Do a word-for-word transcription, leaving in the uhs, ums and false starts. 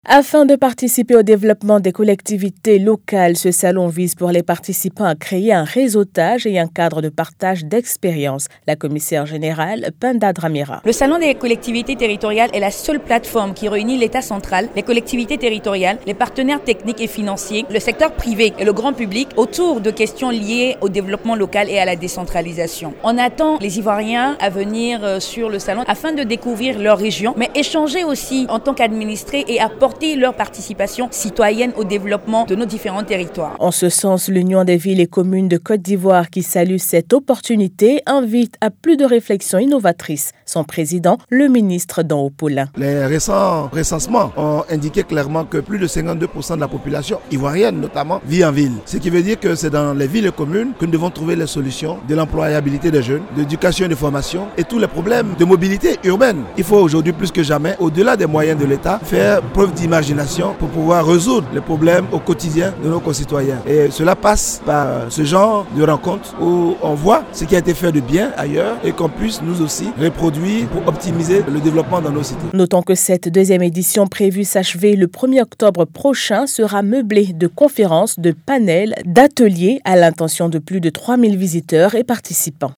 Afin de participer au développement des collectivités locales, ce salon vise pour les participants à créer un réseautage et un cadre de partage d'expériences. La commissaire générale, Penda Dramira. Le salon des collectivités territoriales est la seule plateforme qui réunit l'État central, les collectivités territoriales, les partenaires techniques et financiers, le secteur privé et le grand public autour de questions liées au développement local et à la décentralisation. On attend les Ivoiriens à venir sur le salon afin de découvrir leur région, mais échanger aussi en tant qu'administrés et apporter leur participation citoyenne au développement de nos différents territoires. En ce sens, l'Union des villes et communes de Côte d'Ivoire, qui salue cette opportunité, invite à plus de réflexions innovatrices. Son président, le ministre Dan Opoulin. Les récents recensements ont indiqué clairement que plus de cinquante-deux pour cent de la population ivoirienne notamment vit en ville. Ce qui veut dire que c'est dans les villes et communes que nous devons trouver les solutions de l'employabilité des jeunes, de l'éducation et de formation et tous les problèmes de mobilité urbaine. Il faut aujourd'hui plus que jamais, au-delà des moyens de l'État, faire preuve d'imagination pour pouvoir résoudre les problèmes au quotidien de nos concitoyens. Et cela passe par ce genre de rencontres où on voit ce qui a été fait de bien ailleurs et qu'on puisse nous aussi reproduire pour optimiser le développement dans nos cités. Notons que cette deuxième édition prévue s'achever le premier octobre prochain sera meublée de conférences, de panels, d'ateliers à l'intention de plus de trois mille visiteurs et participants.